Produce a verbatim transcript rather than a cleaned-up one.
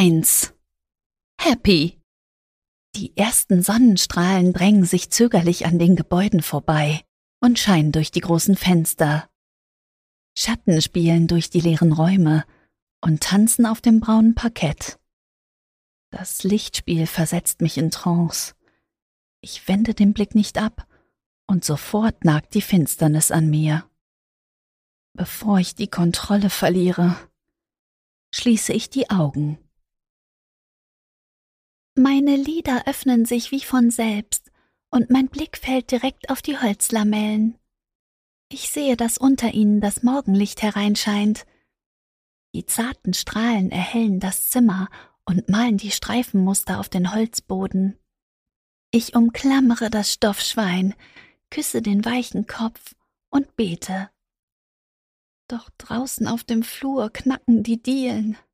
eins. Happy. Die ersten Sonnenstrahlen drängen sich zögerlich an den Gebäuden vorbei und scheinen durch die großen Fenster. Schatten spielen durch die leeren Räume und tanzen auf dem braunen Parkett. Das Lichtspiel versetzt mich in Trance. Ich wende den Blick nicht ab und sofort nagt die Finsternis an mir. Bevor ich die Kontrolle verliere, schließe ich die Augen. Meine Lider öffnen sich wie von selbst und mein Blick fällt direkt auf die Holzlamellen. Ich sehe, dass unter ihnen das Morgenlicht hereinscheint. Die zarten Strahlen erhellen das Zimmer und malen die Streifenmuster auf den Holzboden. Ich umklammere das Stoffschwein, küsse den weichen Kopf und bete. Doch draußen auf dem Flur knacken die Dielen.